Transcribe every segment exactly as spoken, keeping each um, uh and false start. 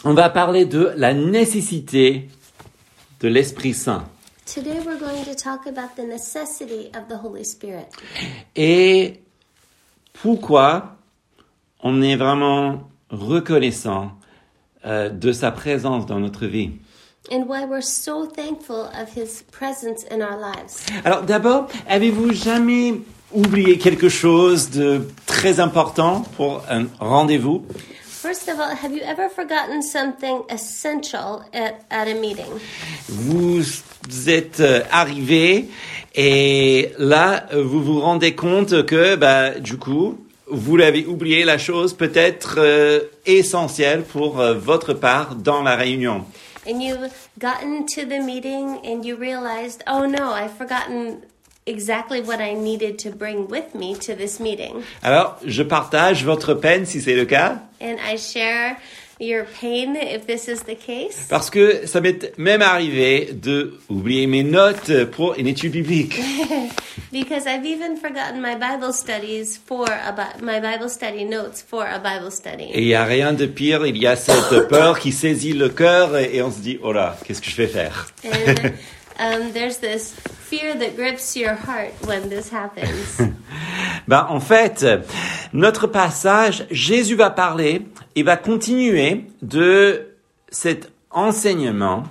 on va parler de la nécessité de l'Esprit Saint. Today we're going to talk about the necessity of the Holy Spirit. Et pourquoi on est vraiment reconnaissant euh, de sa présence dans notre vie. And why we're so thankful of His presence in our lives. Alors d'abord, avez-vous jamais oublié quelque chose de très important pour un rendez-vous? First of all, have you ever forgotten something essential at, at a meeting? Vous êtes euh, arrivé et là, vous vous rendez compte que, bah, du coup, vous l'avez oublié, la chose peut-être euh, essentielle pour euh, votre part dans la réunion. And you've gotten to the meeting and you realized, oh no, I've forgotten exactly what I needed to bring with me to this meeting. Alors, je partage votre peine si c'est le cas. And I share your pain if this is the case. Parce que ça m'est même arrivé de oublier mes notes pour une étude biblique. Because I've even forgotten my Bible studies for a Bi- my Bible study notes for a Bible study. Et il n'y a rien de pire, il y a cette peur qui saisit le cœur et, et on se dit, oh là, qu'est-ce que je vais faire? And um, there's this fear that grips your heart when this happens. Ben, en fait, notre passage, Jésus va parler et va continuer de cet enseignement.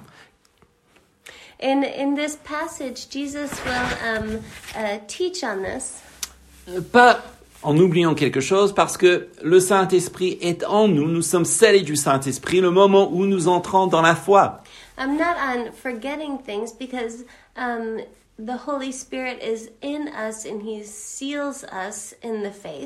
In in this passage, Jesus will um, uh, teach on this. Pas en oubliant quelque chose, parce que le Saint-Esprit est en nous, nous sommes scellés du Saint-Esprit, le moment où nous entrons dans la foi. I'm not on forgetting things because um, the Holy Spirit is in us and He seals us in the faith.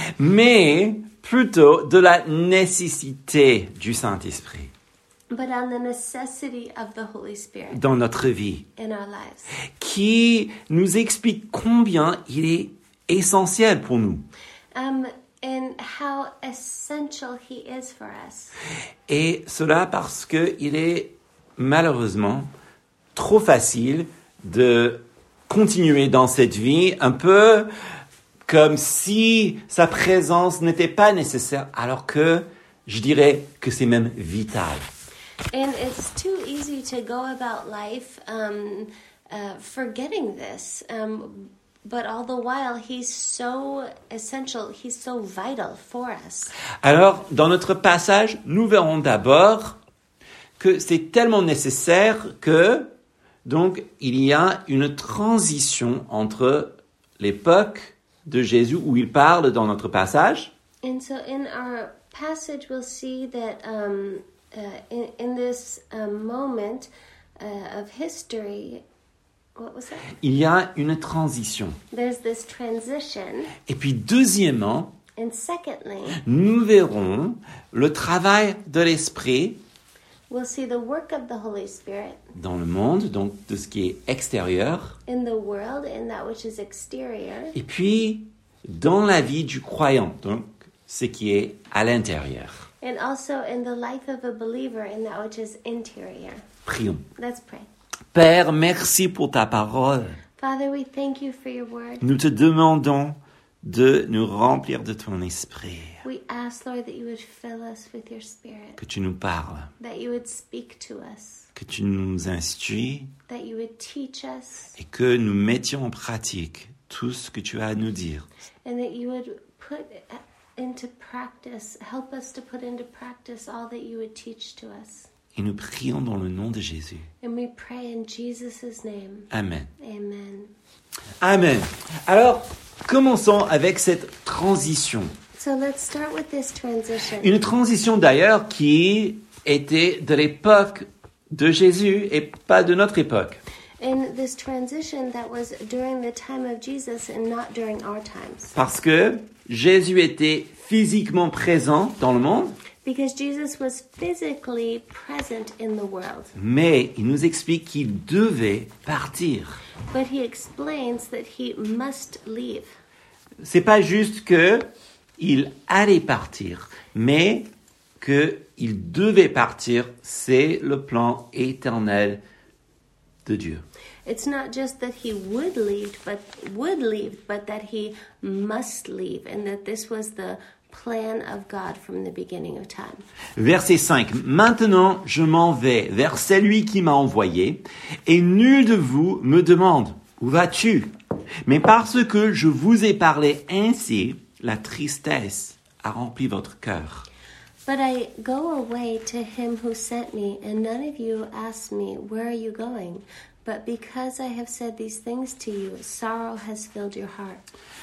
Mais plutôt de la nécessité du Saint-Esprit But on the necessity of the Holy Spirit dans notre vie, in our lives. qui nous explique combien il est essentiel pour nous. Um, and how essential He is for us. Et cela parce que il est malheureusement trop facile de continuer dans cette vie un peu comme si sa présence n'était pas nécessaire, alors que je dirais que c'est même vital. And it's too easy to go about life um, uh, forgetting this. Um, but all the while, He's so essential, He's so vital for us. Alors, dans notre passage, nous verrons d'abord que c'est tellement nécessaire que, donc, il y a une transition entre l'époque de Jésus où il parle dans notre passage. And so in our passage, we'll see that um, uh, in, in this um, moment uh, of history, what was that? Il y a une transition. There's this transition. Et puis, deuxièmement, And secondly, nous verrons le travail de l'Esprit we'll see the work of the Holy Spirit dans le monde, donc de ce qui est extérieur, in the world, in that which is exterior, et puis dans la vie du croyant, donc ce qui est à l'intérieur. and also in the life of a believer, in that which is interior. Prions. Let's pray. Père, merci pour ta parole. Father, we thank you for your word. Nous te demandons de nous remplir de ton esprit, We ask, Lord, that you would fill us with your Spirit, que tu nous parles, that you would speak to us, que tu nous instruis that you would teach us, et que nous mettions en pratique tout ce que tu as à nous dire. and that you would put into practice, help us to put into practice all that you would teach to us. Et nous prions dans le nom de Jésus. And we pray in Jesus' name. Amen. Amen. Amen. Alors, commençons avec cette transition. So let's start with this transition. Une transition d'ailleurs qui était de l'époque de Jésus et pas de notre époque. And this transition that was during the time of Jesus and not during our times. Parce que Jésus était physiquement présent dans le monde, Because Jesus was physically present in the world. mais il nous explique qu'il devait partir. But he explains that he must leave. C'est pas juste que il allait partir, mais que il devait partir. C'est le plan éternel de Dieu. It's not just that he would leave, but would leave, but that he must leave, and that this was the plan of God from the beginning of time. Verset cinq. Maintenant, je m'en vais vers celui qui m'a envoyé, et nul de vous me demande, où vas-tu? Mais parce que je vous ai parlé ainsi, la tristesse a rempli votre cœur. But I go away to him who sent me, and none of you ask me, where are you going? But because I have said these things to you, sorrow has filled your heart.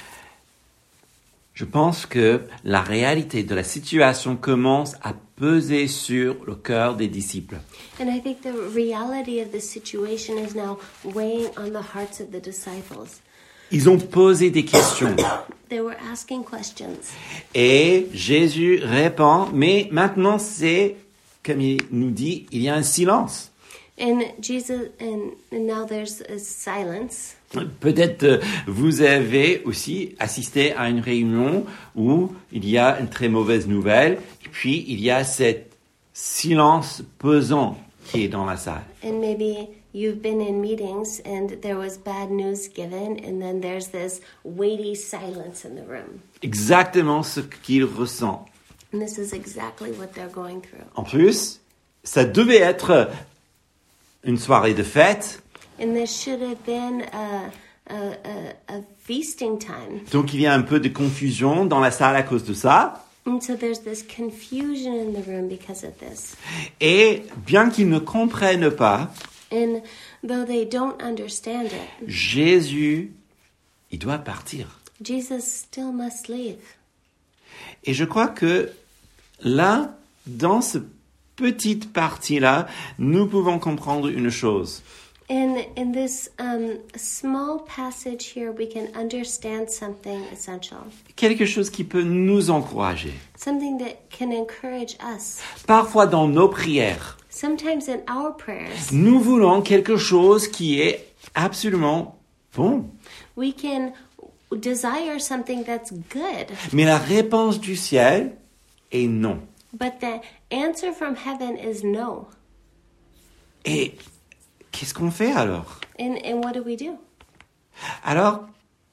Je pense que la réalité de la situation commence à peser sur le cœur des disciples. And I think the reality of the situation is now weighing on the hearts of the disciples. Ils ont posé des questions. They were asking questions. Et Jésus répond, mais maintenant c'est, comme il nous dit, il y a un silence. And Jesus, and, and now there's a silence. Peut-être euh, vous avez aussi assisté à une réunion où il y a une très mauvaise nouvelle, et puis il y a cet silence pesant qui est dans la salle. And maybe you've been in meetings and there was bad news given, and then there's this weighty silence in the room. Exactement ce qu'il ressent. And this is exactly what they're going through. En plus, ça devait être une soirée de fête. And this should have been a, a, a, a feasting time. Donc il y a un peu de confusion dans la salle à cause de ça. And so there's this confusion in the room because of this. Et bien qu'ils ne comprennent pas, And though they don't understand it, Jésus, il doit partir. Jesus still must leave. Et je crois que là, dans cette petite partie-là, nous pouvons comprendre une chose. And in this um, small passage here, we can understand something essential. Quelque chose qui peut nous encourager. Something that can encourage us. Parfois dans nos prières, Sometimes in our prayers, nous voulons quelque chose qui est absolument bon. we can desire something that's good, Mais la réponse du ciel est non. but the answer from heaven is no. Et qu'est-ce qu'on fait alors? And, and what do we do? Alors,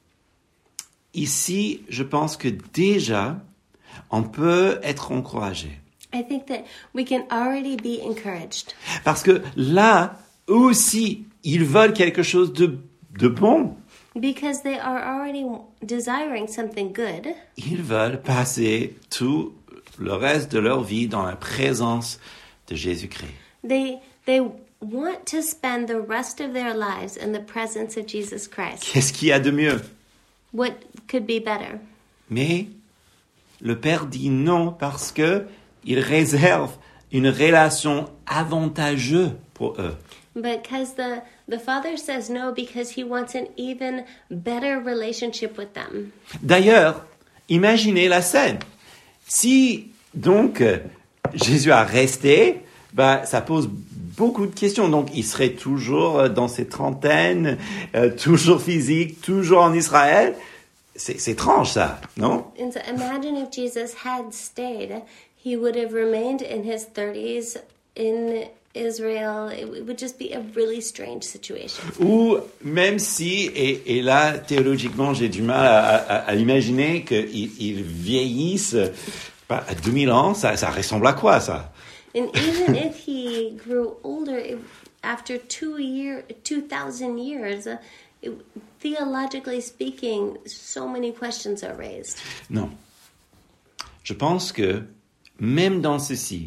ici, je pense que déjà, on peut être encouragé. I think that we can already be encouraged. Parce que là, eux aussi, ils veulent quelque chose de, de bon. Because they are already desiring something good. Ils veulent passer tout le reste de leur vie dans la présence de Jésus-Christ. They, they want to spend the rest of their lives in the presence of Jesus Christ. Qu'est-ce qu'il y a de mieux? What could be better? Mais le Père dit non parce que il réserve une relation avantageuse pour eux. Because the, the Father says no because he wants an even better relationship with them. D'ailleurs, imaginez la scène. Si donc euh, Jésus a resté, bah, ça pose beaucoup de questions. Donc, il serait toujours dans ses trentaines, euh, toujours physique, toujours en Israël. C'est, c'est étrange, ça, non? And so imagine if Jesus had stayed, he would have remained in his thirties in Israel. It would just be a really strange situation. Ou même si, et, et là, théologiquement, j'ai du mal à, à, à imaginer qu'ils ils vieillissent bah, à deux mille ans, ça, ça ressemble à quoi, ça? And even if he grew older, it, after two year, two thousand years, uh, it, theologically speaking, so many questions are raised. Non. Je pense que, même dans ceci,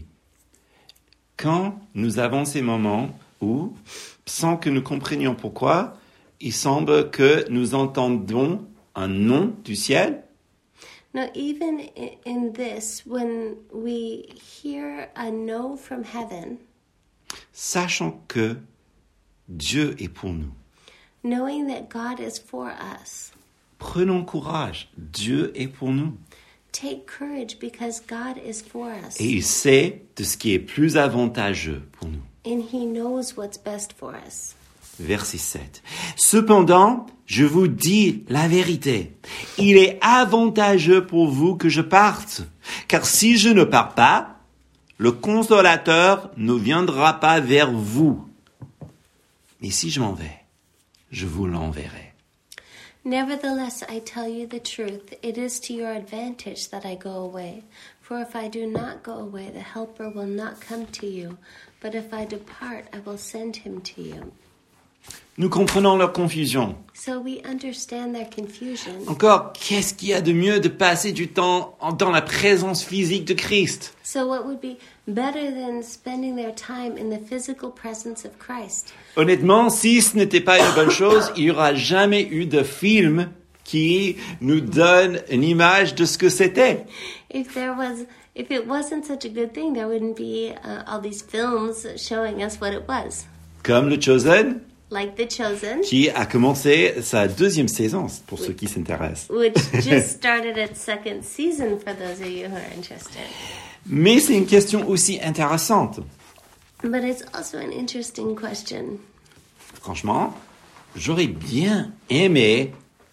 quand nous avons ces moments où, sans que nous comprenions pourquoi, il semble que nous entendons un nom du ciel. Now, even in this, when we hear a no from heaven, sachant que Dieu est pour nous, knowing that God is for us, prenons courage, Dieu est pour nous. take courage because God is for us. Et il sait de ce qui est plus avantageux pour nous. And he knows what's best for us. Verset sept. Cependant, je vous dis la vérité. Il est avantageux pour vous que je parte. Car si je ne pars pas, le consolateur ne viendra pas vers vous. Mais si je m'en vais, je vous l'enverrai. Nevertheless, I tell you the truth. It is to your advantage that I go away. For if I do not go away, the Helper will not come to you. But if I depart, I will send him to you. Nous comprenons leur confusion. So we understand their confusion. Encore, qu'est-ce qu'il y a de mieux de passer du temps en- dans la présence physique de Christ? So what would be better than spending their time in the physical presence of Christ? Honnêtement, si ce n'était pas une bonne chose, il n'y aura jamais eu de film qui nous donne une image de ce que c'était. If there was, if it wasn't such a good thing, there wouldn't be uh, all these films showing us what it was. Comme le Chosen, Like The Chosen, qui a commencé sa deuxième saison, pour ceux qui s'intéressent. which just started its second season for those of you who are interested. Mais c'est une question aussi intéressante. But it's also an interesting question. Franchement, j'aurais bien aimé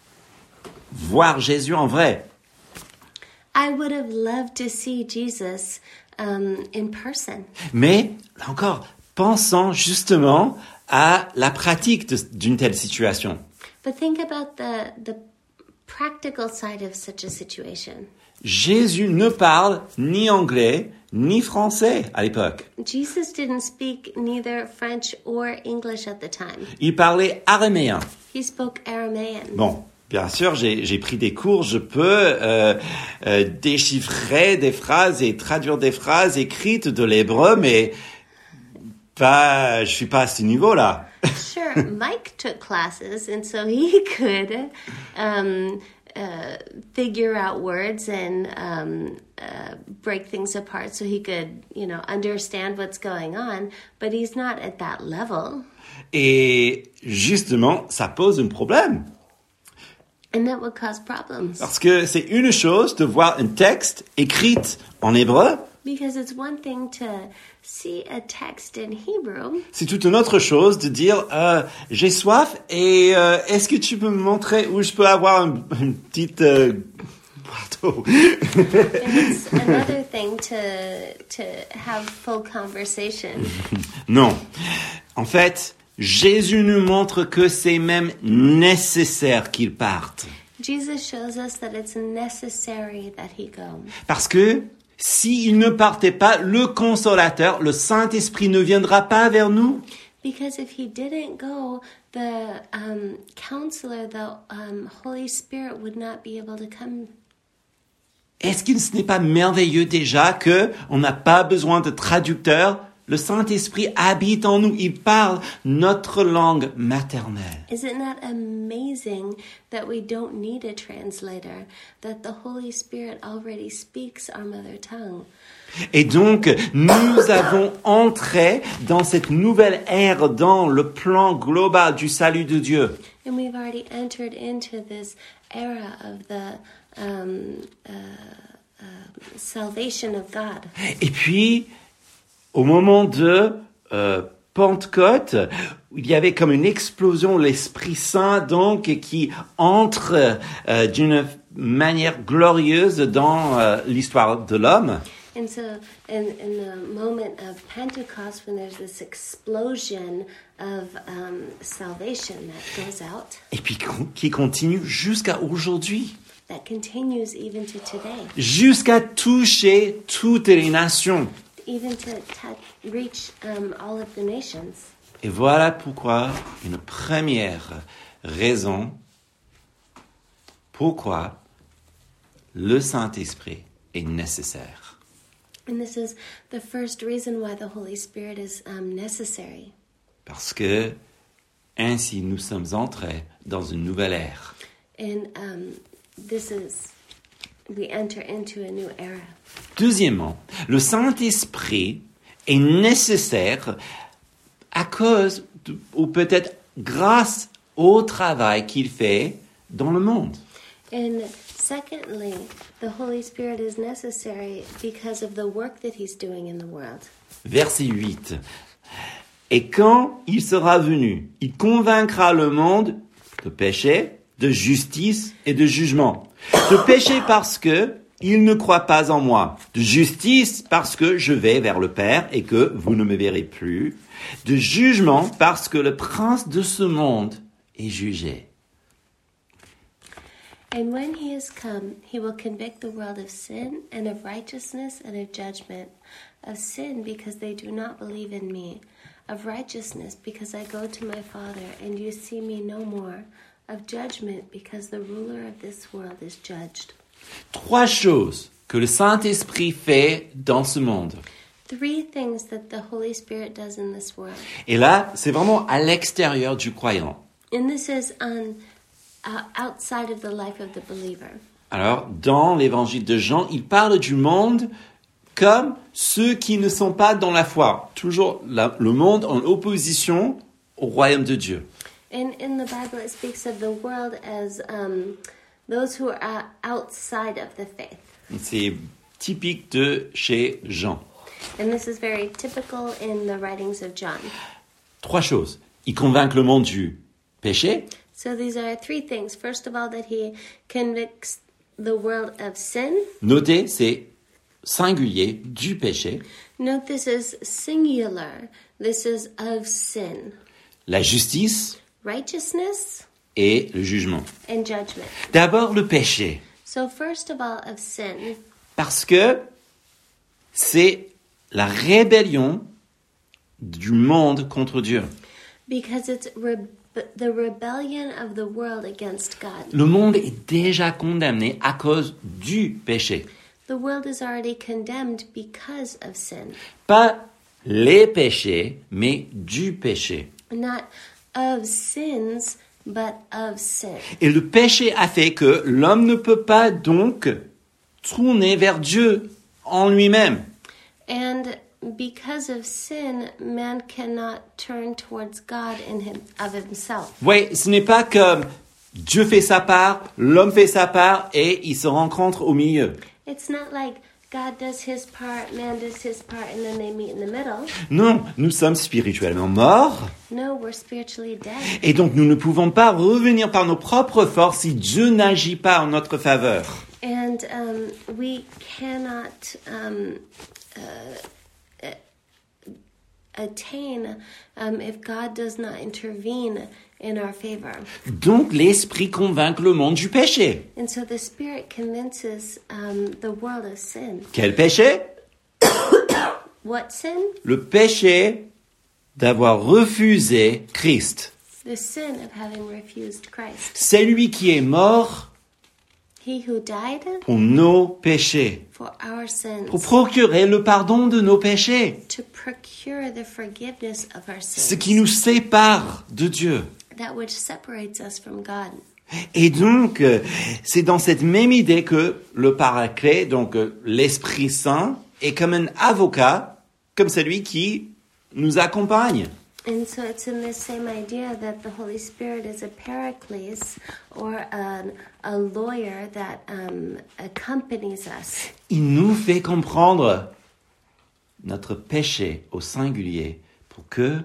voir Jésus en vrai. I would have loved to see Jesus um, in person. Mais, là encore, pensons justement à la pratique de- d'une telle situation. But think about the, the practical side of such a situation. Jésus ne parle ni anglais ni français à l'époque. Jesus didn't speak neither French or English at the time. Il parlait araméen. He spoke Aramaean. Bon, bien sûr, j'ai, j'ai pris des cours, je peux euh, euh, déchiffrer des phrases et traduire des phrases écrites de l'hébreu, mais pas, je suis pas à ce niveau-là. Sure, Mike took classes, and so he could um, uh, figure out words and um, uh, break things apart so he could, you know, understand what's going on. But he's not at that level. Et justement, ça pose un problème. And that would cause problems. Parce que c'est une chose de voir un texte écrit en hébreu, Because it's one thing to see a text in Hebrew. c'est toute une autre chose de dire euh, j'ai soif et euh, est-ce que tu peux me montrer où je peux avoir un, une petite euh, boîte d'eau? And it's another thing to to have full conversation. Non. En fait, Jésus nous montre que c'est même nécessaire qu'il parte. Jesus shows us that it's necessary that he go. Parce que s'il ne partait pas, le consolateur, le Saint-Esprit ne viendra pas vers nous. Because if he didn't go, the um, counselor, the um, Holy Spirit would not be able to come. Est-ce que ce n'est pas merveilleux déjà que on n'a pas besoin de traducteur? Le Saint-Esprit habite en nous, il parle notre langue maternelle. Is it not amazing that we don't need a translator, that the Holy Spirit already speaks our mother tongue? Et donc, nous avons entré dans cette nouvelle ère, dans le plan global du salut de Dieu. And we've already entered into this era of the um, uh, uh, salvation of God. Et puis, au moment de euh, Pentecôte, il y avait comme une explosion, l'Esprit Saint, donc, qui entre euh, d'une manière glorieuse dans euh, l'histoire de l'homme. And so, in, in the moment of Pentecost, when there's this explosion of um, salvation that goes out, Et puis qui continue jusqu'à aujourd'hui, that continues even to today, jusqu'à toucher toutes les nations. even to touch, reach um, all of the nations. Et voilà pourquoi une première raison pourquoi le Saint-Esprit est nécessaire. And this is the first reason why the Holy Spirit is um, necessary. Parce que ainsi nous sommes entrés dans une nouvelle ère. And um, this is, we enter into a new era. Deuxièmement, le Saint-Esprit est nécessaire à cause, de, ou peut-être grâce au travail qu'il fait dans le monde. And secondly, the Holy Spirit is necessary because of the work that he's doing in the world. Verset huit. Et quand il sera venu, il convaincra le monde de péché, de justice et de jugement. De péché parce que il ne croit pas en moi. De justice parce que je vais vers le Père et que vous ne me verrez plus. De jugement parce que le prince de ce monde est jugé. And when he has come, he will convict the world of sin and of righteousness and of judgment. Of sin, because they do not believe in me. Of righteousness, because I go to my Father, and you see me no more. Of judgment, because the ruler of this world is judged. Trois choses que le Saint-Esprit fait dans ce monde. Three things that the Holy Spirit does in this world. Et là, c'est vraiment à l'extérieur du croyant. And this is on, uh, outside of the life of the believer. Alors, dans l'évangile de Jean, il parle du monde comme ceux qui ne sont pas dans la foi. Toujours la, le monde en opposition au royaume de Dieu. And in the Bible, it speaks of the world as um, those who are outside of the faith. C'est typique de chez Jean. And this is very typical in the writings of John. Trois choses. Il convainc le monde du péché. So these are three things. First of all, that he convicts the world of sin. Notez, c'est singulier du péché. Note this is singular. This is of sin. La justice Righteousness et le jugement. and judgment. D'abord le péché. So first of all, of sin. Parce que c'est la rébellion du monde contre Dieu. Because it's re- the rebellion of the world against God. Le monde est déjà condamné à cause du péché. The world is already condemned because of sin. Pas les péchés, mais du péché. Not of sins, but of sin. Et le péché a fait que l'homme ne peut pas donc tourner vers Dieu en lui-même. And because of sin, man cannot turn towards God in him, of himself. Oui, ce n'est pas comme Dieu fait sa part, l'homme fait sa part et ils se rencontrent au milieu. It's not like God does his part, man does his part, and then they meet in the middle. Non, nous sommes spirituellement morts No, we're spiritually dead. et donc nous ne pouvons pas revenir par nos propres forces si Dieu n'agit pas en notre faveur. And um, we cannot um, uh, attain um, if God does not intervene in our favor. Donc l'Esprit convainc le monde du péché. And so the Spirit convinces um, the world of sin. Quel péché? What sin? Le péché d'avoir refusé Christ. The sin of having refused Christ. C'est lui qui est mort He who died pour nos péchés, for our sins, pour procurer le pardon de nos péchés, to procure the forgiveness of our ce sins, qui nous sépare de Dieu. that which separates us from God. Et donc, euh, c'est dans cette même idée que le Paraclet, donc euh, l'Esprit Saint, est comme un avocat, comme celui qui nous accompagne. And so it's in this same idea that the Holy Spirit is a paraclete or an, a lawyer that um, accompanies us. Il nous fait comprendre notre péché au singulier pour que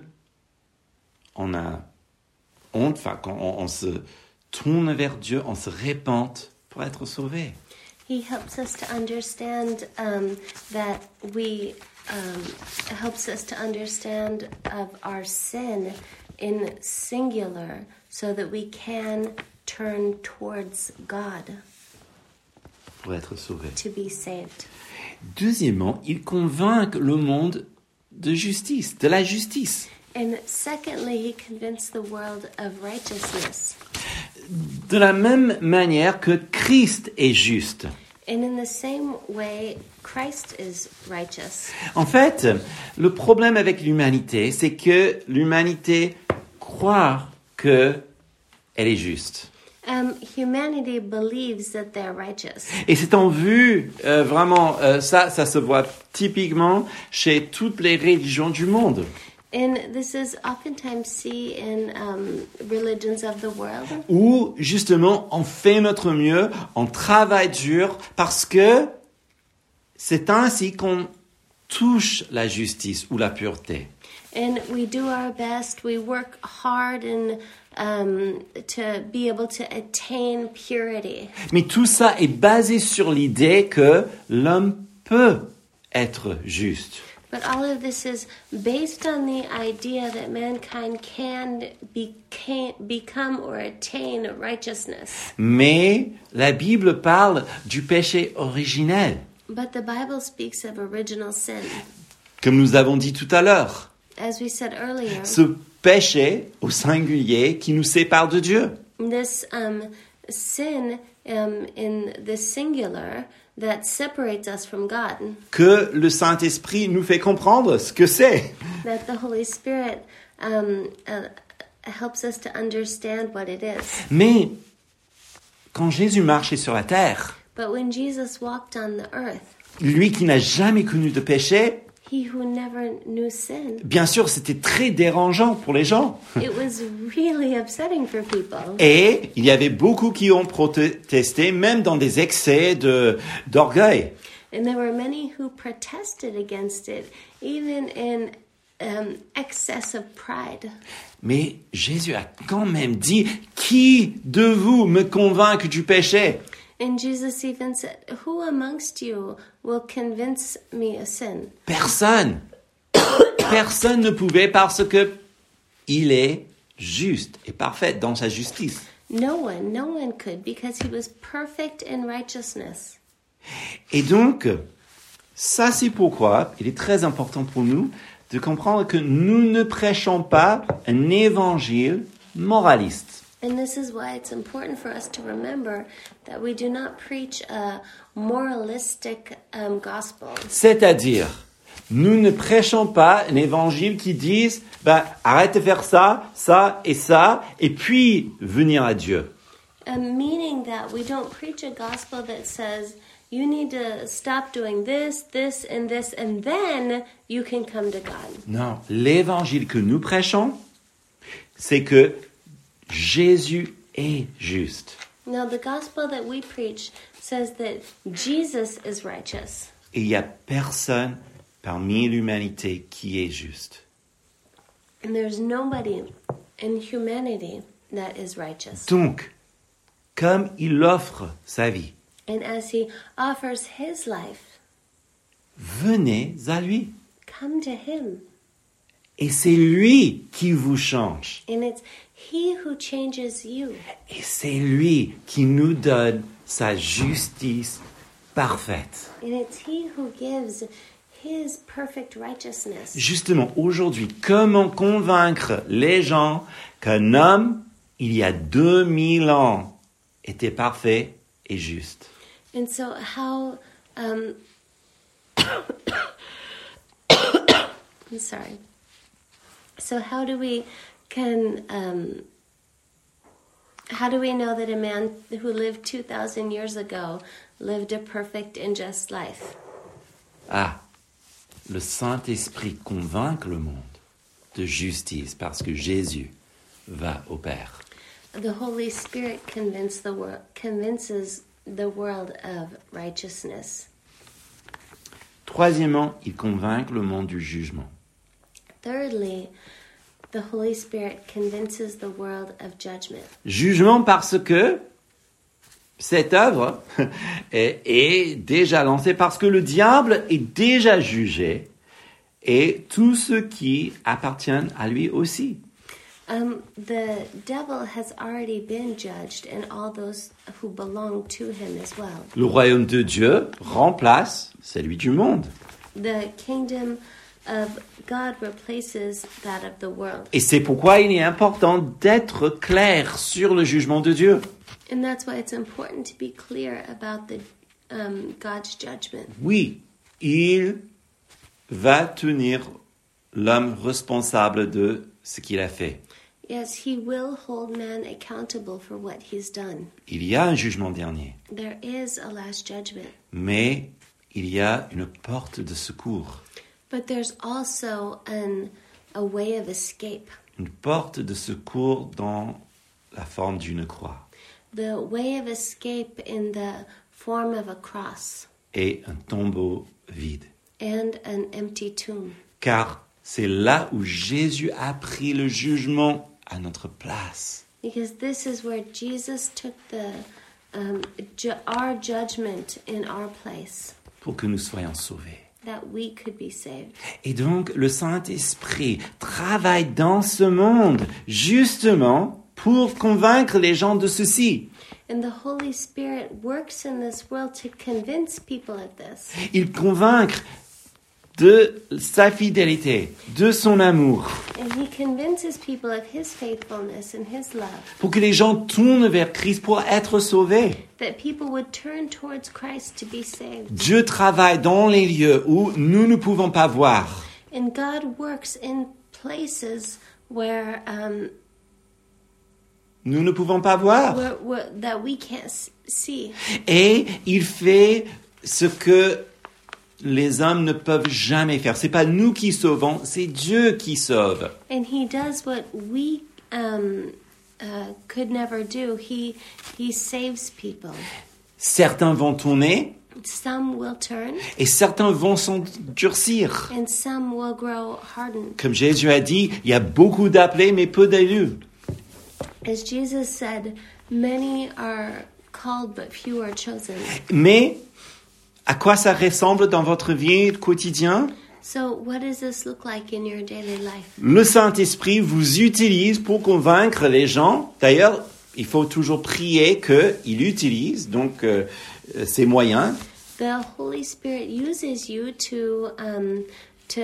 on a honte, enfin, quand on, on se tourne vers Dieu, on se répente pour être sauvé. He helps us to understand um, that we um, helps us to understand of our sin in singular, so that we can turn towards God Pour être sauvé. to be saved. Deuxièmement, il convainc le monde de justice, de la justice. And secondly, he convinced the world of righteousness. De la même manière que Christ est juste. And in the same way, Christ is righteous. En fait, le problème avec l'humanité, c'est que l'humanité croit qu'elle est juste. Um, humanity believes that they're righteous. Et c'est en vue, euh, vraiment, euh, ça, ça se voit typiquement chez toutes les religions du monde. And this is oftentimes seen in um, religions of the world, Où, justement, on fait notre mieux, on travaille dur, parce que c'est ainsi qu'on touche la justice ou la pureté. and we do our best. We work hard and um, to be able to attain purity. Mais tout ça est basé sur l'idée que l'homme peut être juste. But all of this is based on the idea that mankind can, be, can become or attain righteousness. Mais la Bible parle du péché originel, But the Bible speaks of original sin. comme nous avons dit tout à l'heure. As we said earlier, Ce péché au singulier qui nous sépare de Dieu. this um, sin um, in the singular that separates us from God, Que le Saint-Esprit nous fait comprendre ce que c'est. that the Holy Spirit um, uh, helps us to understand what it is. Mais quand Jésus marchait sur la terre, But when Jesus walked on the earth, lui qui n'a jamais connu de péché, he who never knew sin, bien sûr, c'était très dérangeant pour les gens. it was really upsetting for people. Et il y avait beaucoup qui ont protesté, même dans des excès de, d'orgueil. And there were many who protested against it, even in um, excess of pride. Mais Jésus a quand même dit, qui de vous me convainc du péché? And Jesus even said, who amongst you will convince me of sin? Personne. Personne ne pouvait parce que il est juste et parfait dans sa justice. No one, no one could, because he was perfect in righteousness. Et donc, ça c'est pourquoi il est très important pour nous de comprendre que nous ne prêchons pas un évangile moraliste. And this is why it's important for us to remember that we do not preach a moralistic um, gospel. C'est-à-dire, nous ne prêchons pas un évangile qui dise ben, arrête de faire ça, ça et ça, et puis venir à Dieu. Um, meaning that we don't preach a gospel that says you need to stop doing this, this, and this, and then you can come to God. Non, l'évangile que nous prêchons, c'est que Jésus est juste. Now, the gospel that we preach says that Jesus is righteous. Et il n'y a personne parmi l'humanité qui est juste. And there's nobody in humanity that is righteous. Donc, comme il offre sa vie, And as he offers his life, venez à lui. come to him. Et c'est lui qui vous change. And it's he who changes you. Et c'est lui qui nous donne sa justice parfaite. And it's he who gives his perfect righteousness. Justement, aujourd'hui, comment convaincre les gens qu'un homme, il y a deux mille ans, était parfait et juste? And so how um I'm sorry. So how do we can um how do we know that a man who lived two thousand years ago lived a perfect and just life? Ah, le Saint-Esprit convainc le monde de justice parce que Jésus va au Père. The Holy Spirit convince the wor- convinces the world of righteousness. Troisièmement, il convainc le monde du jugement. Thirdly, the Holy Spirit convinces the world of judgment. Jugement parce que cette œuvre est, est déjà lancée, parce que le diable est déjà jugé et tous ceux qui appartiennent à lui aussi. Um, the devil has already been judged, and all those who belong to him as well. Le royaume de Dieu remplace celui du monde. The kingdom of God replaces that of the world. Et c'est pourquoi il est important d'être clair sur le jugement de Dieu. And that's why it's important to be clear about the um, God's judgment. Oui, il va tenir l'homme responsable de ce qu'il a fait. Yes, he will hold man accountable for what he's done. Il y a un jugement dernier, There is a last judgment. mais il y a une porte de secours, But there's also an, a way of escape. une porte de secours dans la forme d'une croix The way of escape in the form of a cross et un tombeau vide. and an empty tomb. Car c'est là où Jésus a pris le jugement à notre place. Because this is where Jesus took the um, ju- our judgment in our place, Pour que nous soyons sauvés. that we could be saved. Et donc, le Saint-Esprit travaille dans ce monde, justement, pour convaincre les gens de ceci. And the Holy Spirit works in this world to convince people of this. Il convainc de sa fidélité, de son amour, And he convinces people of his faithfulness and his love. pour que les gens tournent vers Christ pour être sauvés. That people would turn towards Christ to be saved. Dieu travaille dans les lieux où nous ne pouvons pas voir. And God works in places where um, Nous ne pouvons pas voir. where, where, that we can't s- see. Et il fait ce que les hommes ne peuvent jamais faire. C'est pas nous qui sauvons, c'est Dieu qui sauve. And he does what we um, uh, could never do. He he saves people. Certains vont tourner Some will turn, et certains vont s'endurcir. and some will grow hardened. Comme Jésus a dit, il y a beaucoup d'appelés mais peu d'élus. As Jesus said, many are called, but few are chosen. Mais à quoi ça ressemble dans votre vie quotidienne? So what does this look like in your daily life? Le Saint-Esprit vous utilise pour convaincre les gens. D'ailleurs, il faut toujours prier qu'il utilise donc euh, ces moyens. The Holy Spirit uses you to um, to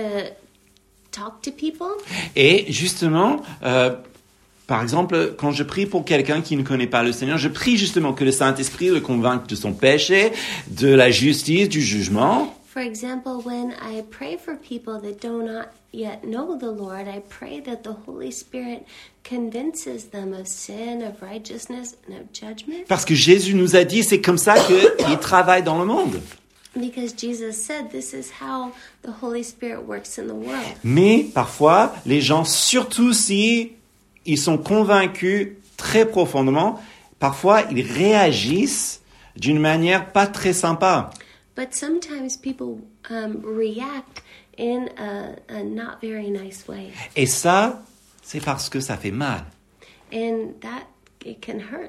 talk to people. Et justement, euh, par exemple, quand je prie pour quelqu'un qui ne connaît pas le Seigneur, je prie justement que le Saint-Esprit le convainque de son péché, de la justice, du jugement. For example, when I pray for people that do not yet know the Lord, I pray that the Holy Spirit convinces them of sin, of righteousness, and of judgment. Parce que Jésus nous a dit, c'est comme ça qu'il travaille dans le monde. Because Jesus said this is how the Holy Spirit works in the world. Mais parfois, les gens, surtout si ils sont convaincus très profondément, parfois ils réagissent d'une manière pas très sympa. But sometimes people um, react in a, a not very nice way. Et ça, c'est parce que ça fait mal. And that, it can hurt.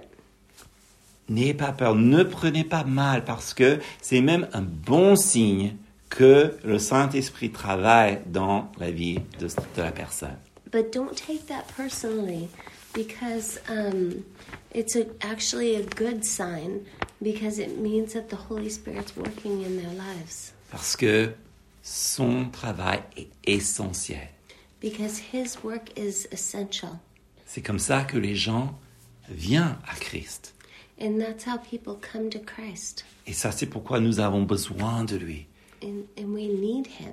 N'ayez pas peur, ne prenez pas mal, parce que c'est même un bon signe que le Saint-Esprit travaille dans la vie de, de la personne. But don't take that personally, because um, it's a, actually a good sign, because it means that the Holy Spirit's working in their lives. Parce que son travail est essentiel. Because his work is essential. C'est comme ça que les gens viennent à Christ. And that's how people come to Christ. Et ça, c'est pourquoi nous avons besoin de lui. And, and we need him.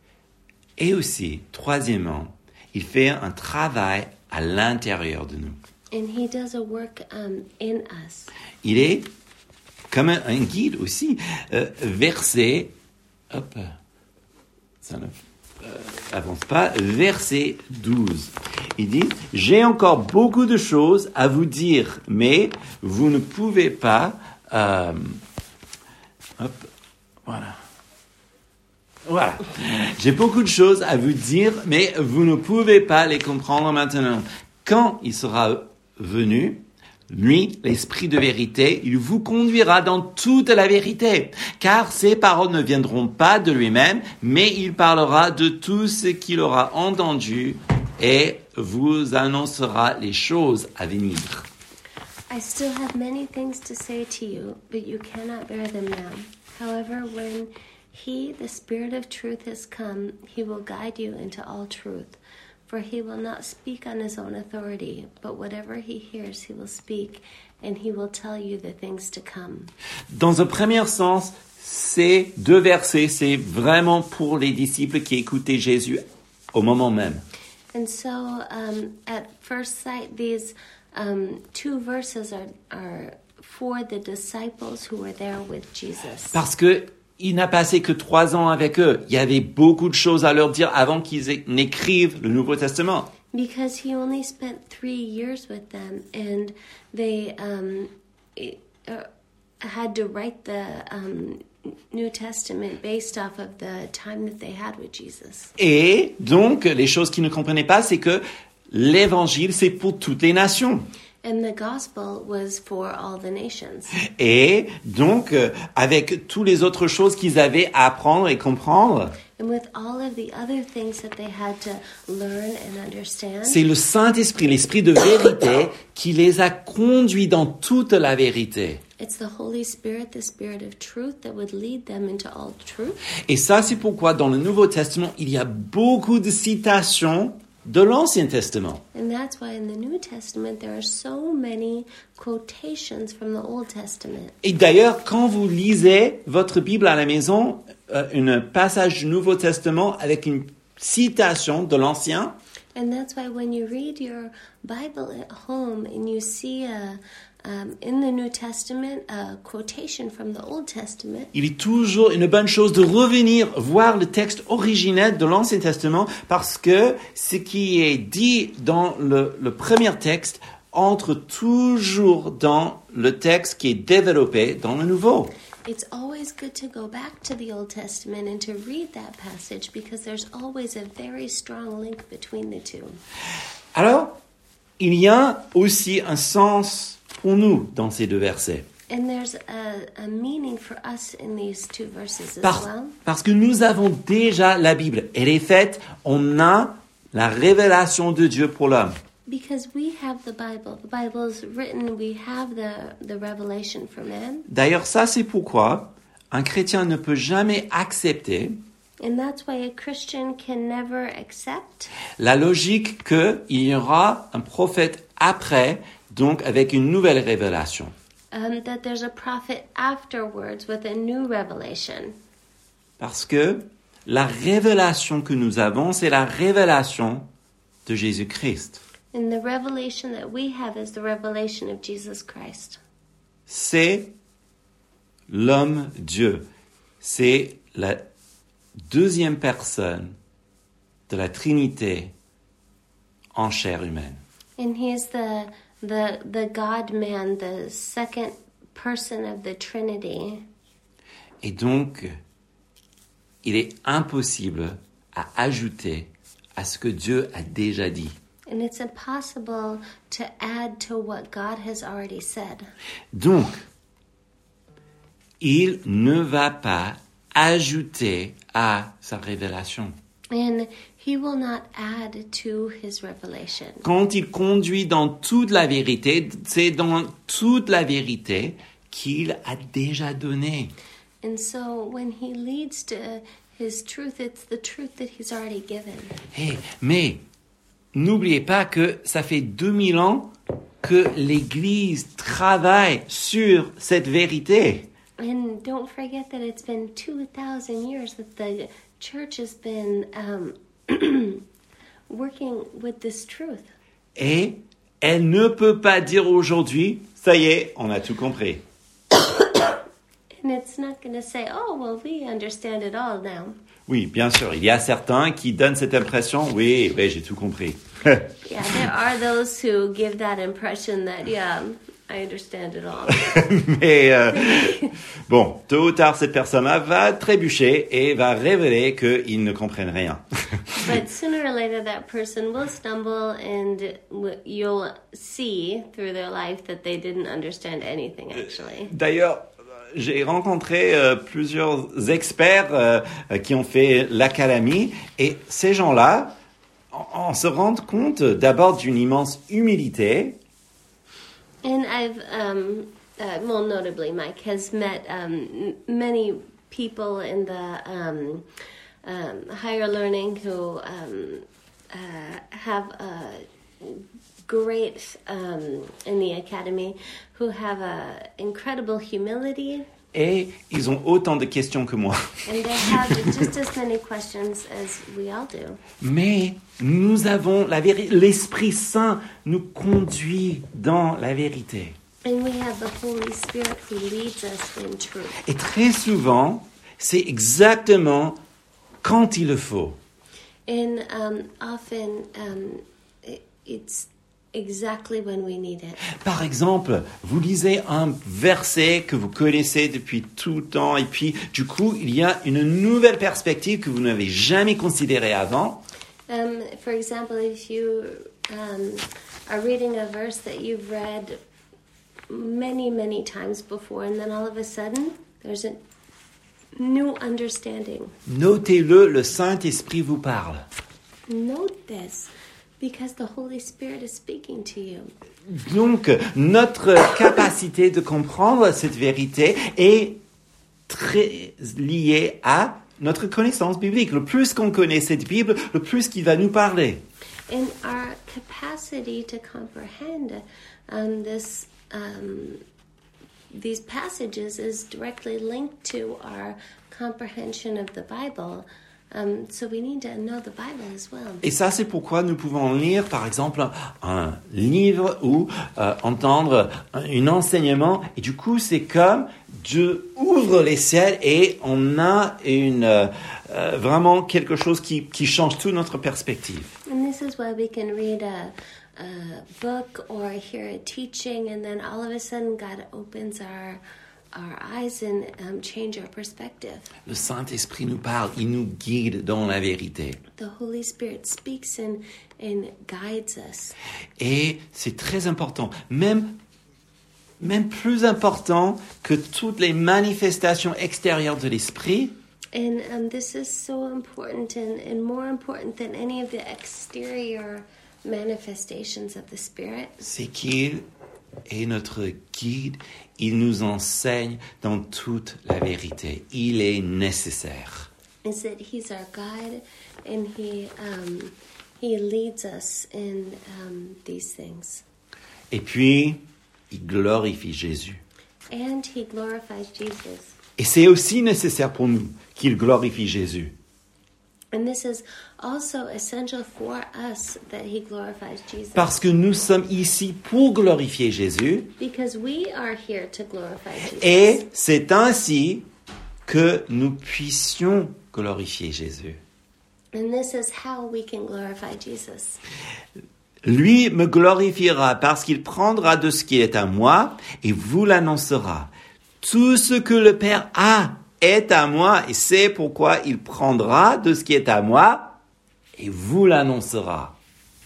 Et aussi, troisièmement, il fait un travail à l'intérieur de nous. And he does a work um, in us. Il est comme un, un guide aussi. Euh, verset, hop, ça ne euh, avance pas, verset douze. Il dit, « J'ai encore beaucoup de choses à vous dire, mais vous ne pouvez pas... Euh, hop, voilà. Voilà. J'ai beaucoup de choses à vous dire, mais vous ne pouvez pas les comprendre maintenant. Quand il sera venu, lui, l'Esprit de vérité, il vous conduira dans toute la vérité, car ses paroles ne viendront pas de lui-même, mais il parlera de tout ce qu'il aura entendu et vous annoncera les choses à venir. I still have many things to say to you, but you cannot bear them now. However, when he, the Spirit of truth, has come, he will guide you into all truth. For he will not speak on his own authority, but whatever he hears, he will speak, and he will tell you the things to come. Dans un premier sens, ces deux versets, c'est vraiment pour les disciples qui écoutaient Jésus au moment même. And so, um, at first sight, these um, two verses are, are for the disciples who were there with Jesus. Parce que il n'a passé que trois ans avec eux. Il y avait beaucoup de choses à leur dire avant qu'ils n'écrivent le Nouveau Testament. Because he only spent three years with them, and they um, uh, had to write the um, New Testament based off of the time that they had with Jesus. Et donc, les choses qu'ils ne comprenaient pas, c'est que l'évangile, c'est pour toutes les nations. And the gospel was for all the nations. Et donc, euh, avec toutes les autres choses qu'ils avaient à apprendre et comprendre, And with all of the other things that they had to learn and understand, c'est le Saint-Esprit, l'Esprit de vérité, qui les a conduits dans toute la vérité. it's the Holy Spirit, the Spirit of truth, that would lead them into all truth. Et ça, c'est pourquoi dans le Nouveau Testament, il y a beaucoup de citations de l'Ancien Testament. And that's why in the New Testament there are so many quotations from the Old Testament. Et d'ailleurs, quand vous lisez votre Bible à la maison, euh, un passage du Nouveau Testament avec une citation de l'Ancien, And that's why when you read your Bible at home and you see a, um, in the New Testament a quotation from the Old Testament, il est toujours une bonne chose de revenir voir le texte originel de l'Ancien Testament parce que ce qui est dit dans le, le premier texte entre toujours dans le texte qui est développé dans le Nouveau. it's always good to go back to the Old Testament and to read that passage because there's always a very strong link between the two. Alors, il y a aussi un sens pour nous dans ces deux versets. And there's a, a meaning for us in these two verses as Par- well. parce que nous avons déjà la Bible. Elle est faite, on a la révélation de Dieu pour l'homme. Because we have the Bible. The Bible is written, we have the, the revelation for man. D'ailleurs, ça c'est pourquoi un chrétien ne peut jamais accepter And that's why a Christian can never accept la logique qu'il y aura un prophète après, donc avec une nouvelle révélation. um, that there's a prophet afterwards with a new revelation. Parce que la révélation que nous avons, c'est la révélation de Jésus-Christ. And the revelation that we have is the revelation of Jesus Christ. C'est l'homme Dieu. C'est la deuxième personne de la Trinité en chair humaine. And he is the, the, the God-man, the second person of the Trinity. Et donc, il est impossible à ajouter à ce que Dieu a déjà dit. And it's impossible to add to what God has already said. Donc, il ne va pas ajouter à sa révélation. And he will not add to his revelation. Quand il conduit dans toute la vérité, c'est dans toute la vérité qu'il a déjà donné. And so when he leads to his truth, it's the truth that he's already given. Hey, mais n'oubliez pas que ça fait deux mille ans que l'Église travaille sur cette vérité. And don't forget that it's been two thousand years that the church has been um, working with this truth. Et elle ne peut pas dire aujourd'hui, ça y est, on a tout compris. And it's not going to say, oh, well, we understand it all now. Oui, bien sûr, il y a certains qui donnent cette impression, oui, oui, j'ai tout compris. Yeah, there are those who give that impression that, yeah, I understand it all. Mais euh, bon, tôt ou tard, cette personne-là va trébucher et va révéler qu'ils ne comprennent rien. But sooner or later, that person will stumble and w- you'll see through their life that they didn't understand anything, actually. D'ailleurs, j'ai rencontré euh, plusieurs experts euh, qui ont fait l'académie et ces gens-là, on, on se rend compte d'abord d'une immense humilité. And I've, um, uh, well, notably, Mike has met um, m- many people in the um, um, higher learning who um, uh, have a great, um, in the academy, who have a incredible humility. Et ils ont autant de questions que moi. And they have just as many questions as we all do. Mais nous avons la vérité, l'Esprit Saint nous conduit dans la vérité. And we have the Holy Spirit who leads us in truth. Et très souvent, c'est exactement quand il le faut. And um, often um, it, it's exactly when we need it. Par exemple, vous lisez un verset que vous connaissez depuis tout le temps et puis du coup, il y a une nouvelle perspective que vous n'avez jamais considérée avant. Um, for example, if you um, are reading a verse that you've read many, many times before, and then all of a sudden, there's a new understanding. Notez-le, le Saint-Esprit vous parle. Note this, because the Holy Spirit is speaking to you. Donc, notre capacité de comprendre cette vérité est très liée à notre connaissance biblique. Le plus qu'on connaît cette Bible, le plus qu'il va nous parler. And our capacity to comprehend um, this, um, these passages is directly linked to our comprehension of the Bible. Um, so we need to know the Bible as well. Et ça, c'est pourquoi nous pouvons lire, par exemple, un livre ou euh, entendre un enseignement. Et du coup, c'est comme Dieu ouvre les ciels et on a une, euh, vraiment quelque chose qui, qui change toute notre perspective. And this is why we can read a, a book or hear a teaching, and then all of a sudden God opens our our eyes and um, change our perspective. Le Saint-Esprit nous parle, il nous guide dans la vérité. The Holy Spirit speaks and, and guides us. Et c'est très important, même, même plus important que toutes les manifestations extérieures de l'Esprit. And um, this is so important and, and more important than any of the exterior manifestations of the Spirit. C'est qu'il est notre guide, il nous enseigne dans toute la vérité. Il est nécessaire. Is that He's our guide and He um, He leads us in um, these things. Et puis, il glorifie Jésus. And He glorifies Jesus. Et c'est aussi nécessaire pour nous qu'il glorifie Jésus. And this is also essential for us that He glorifies Jesus. Parce que nous sommes ici pour glorifier Jésus. Because we are here to glorify Jesus. Et c'est ainsi que nous puissions glorifier Jésus. And this is how we can glorify Jesus. Lui me glorifiera parce qu'il prendra de ce qui est à moi et vous l'annoncera. Tout ce que le Père a est à moi et c'est pourquoi il prendra de ce qui est à moi et vous l'annoncera.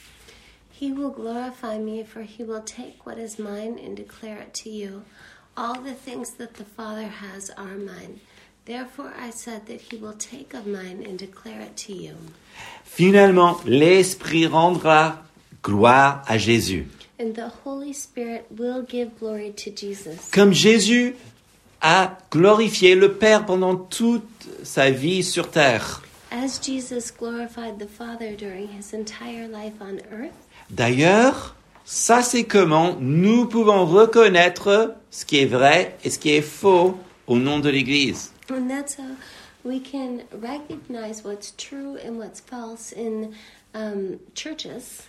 He will glorify me, for He will take what is mine and declare it to you. All the things that the Father has are mine. Therefore I said that He will take of mine and declare it to you. Finalement, l'Esprit rendra gloire à Jésus. And the Holy Spirit will give glory to Jesus. Comme Jésus a glorifié le Père pendant toute sa vie sur terre. As Jesus glorified the Father during His entire life on earth. D'ailleurs, ça c'est comment nous pouvons reconnaître ce qui est vrai et ce qui est faux au nom de l'Église. And that's how we can recognize what's true and what's false in um, churches.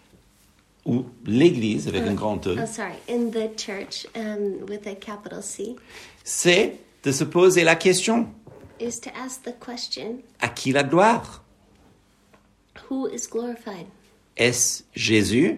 Ou l'Église avec un grand E. Oh, sorry, in the church um, with a capital C. C'est de se poser la question, Is to ask the question, à qui la gloire? who is glorified? Est-ce Jésus?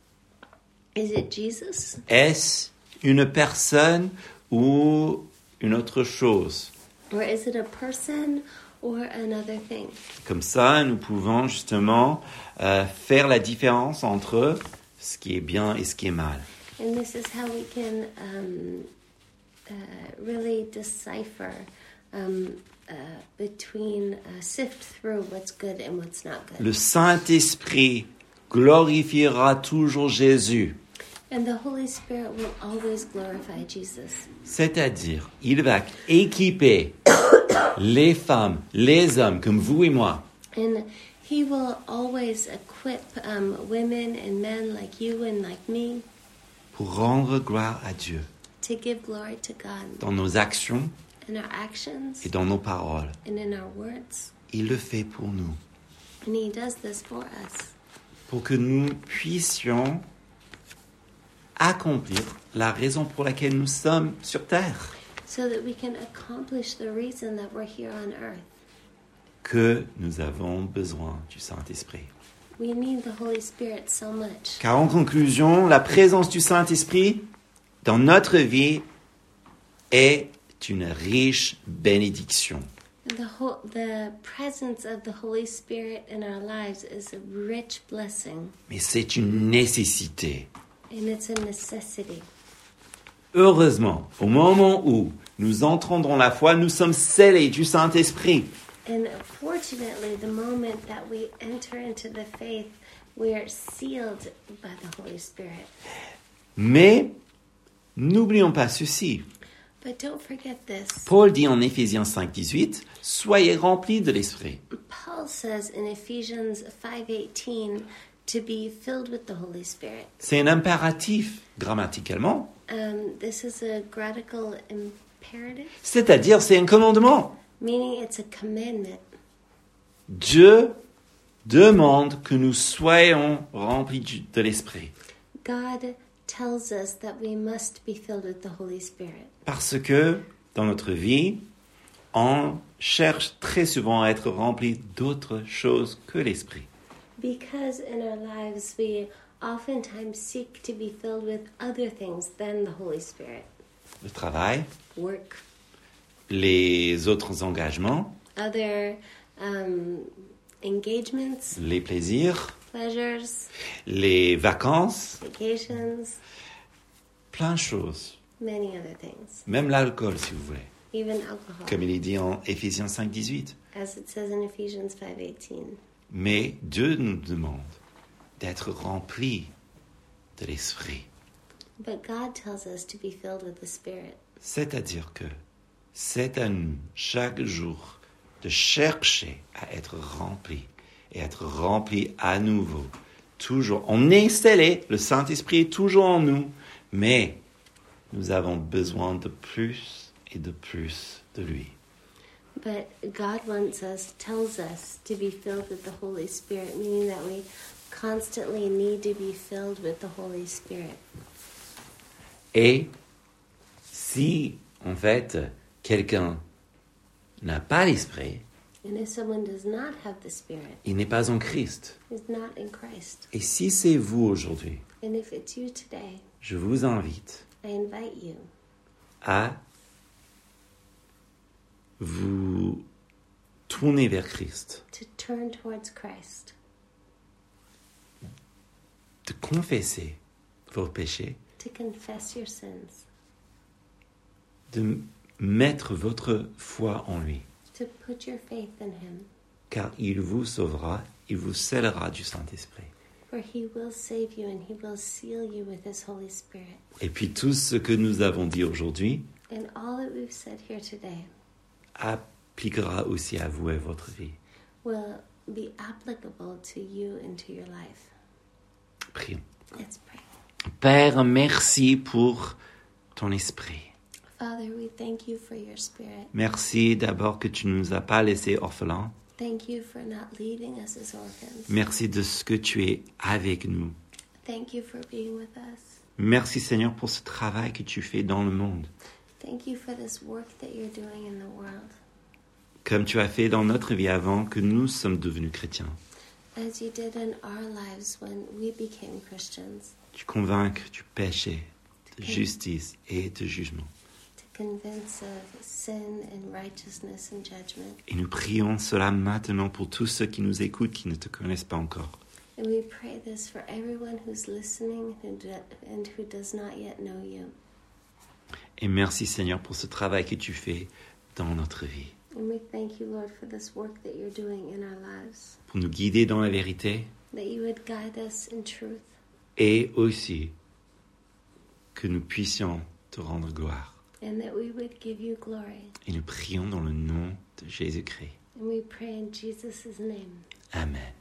Is it Jesus? Est-ce une personne ou une autre chose? Or is it a person or another thing? Comme ça, nous pouvons justement euh, faire la différence entre ce qui est bien et ce qui est mal. And this is how we can um, uh, really decipher um, uh, between, uh, sift through what's good and what's not good. Le Saint-Esprit glorifiera toujours Jésus. And the Holy Spirit will always glorify Jesus. C'est-à-dire, il va équiper les femmes, les hommes comme vous et moi. And He will always equip um, women and men like you and like me Pour rendre gloire à Dieu to give glory to God dans nos actions in our actions et dans nos paroles. and in our words. Il le fait pour nous, And He does this for us pour que nous puissions accomplir la raison pour laquelle nous sommes sur terre. so that we can accomplish the reason that we're here on earth. Que nous avons besoin du Saint-Esprit. We need the Holy Spirit so much. Car en conclusion, la présence du Saint-Esprit dans notre vie est une riche bénédiction. The whole, the presence of the Holy Spirit in our lives is a rich blessing, Mais c'est une nécessité. and it's a necessity. Heureusement, au moment où nous entrons dans la foi, nous sommes scellés du Saint-Esprit. And fortunately, the moment that we enter into the faith, we are sealed by the Holy Spirit. Mais n'oublions pas ceci. But don't forget this. Paul dit en Éphésiens cinq, dix-huit, « Soyez remplis de l'Esprit ». Paul says in Ephesians five eighteen to be filled with the Holy Spirit. C'est un impératif grammaticalement, Um, this is a grammatical imperative, c'est-à-dire c'est un commandement. meaning it's a commandment. Dieu demande que nous soyons remplis du- de l'Esprit. God tells us that we must be filled with the Holy Spirit. Parce que dans notre vie, on cherche très souvent à être rempli d'autres choses que l'Esprit. Because in our lives we oftentimes seek to be filled with other things than the Holy Spirit. Le travail, Work, les autres engagements, other um, engagements, les plaisirs, pleasures, les vacances, vacations, plein de choses. many other things, Même l'alcool, si vous voulez. even alcohol, Comme il est dit en Éphésiens cinq, dix-huit. as it says in Ephesians five eighteen. Mais Dieu nous demande d'être remplis de l'Esprit. But God tells us to be filled with the Spirit. C'est-à-dire que c'est à nous, chaque jour, de chercher à être remplis et être remplis à nouveau. Toujours. On est scellé, le Saint-Esprit est toujours en nous, mais nous avons besoin de plus et de plus de lui. But God wants us, tells us to be filled with the Holy Spirit, meaning that we constantly need to be filled with the Holy Spirit. Et si, en fait, quelqu'un n'a pas l'Esprit, And if someone does not have the Spirit, il n'est pas en Christ. is not in Christ. Et si c'est vous aujourd'hui, And if it's you today, je vous invite I invite you à vous tourner vers Christ, to turn towards Christ, de confesser vos péchés, to confess your sins, de mettre votre foi en lui, to put your faith in Him, car il vous sauvera, il vous scellera du Saint-Esprit. for He will save you and He will seal you with His Holy Spirit. Et puis tout ce que nous avons dit aujourd'hui And all that we've said here today appliquera aussi à vous et votre vie. will be applicable to you and to your life. Prions. Let's pray. Père, merci pour ton esprit. Father, we thank you for your Spirit. Merci d'abord que tu ne nous as pas laissés orphelins. Thank you for not leaving us as orphans. Merci de ce que tu es avec nous. Thank you for being with us. Merci Seigneur pour ce travail que tu fais dans le monde. Thank you for this work that you're doing in the world. Comme tu as fait dans notre vie avant que nous sommes devenus chrétiens. As you did in our lives when we became Christians, Tu convaincs du péché, de justice et de jugement. to convince of sin and righteousness and judgment. Et nous prions cela maintenant pour tous ceux qui nous écoutent qui ne te connaissent pas encore. And we pray this for everyone who's listening who do, and who does not yet know you. Et merci Seigneur pour ce travail que tu fais dans notre vie. And we thank you, Lord, for this work that you're doing in our lives, Pour nous guider dans la vérité that you would guide us in truth, et aussi que nous puissions te rendre gloire. and that we would give you glory. Et nous prions dans le nom de Jésus-Christ. And we pray in Jesus' name. Amen.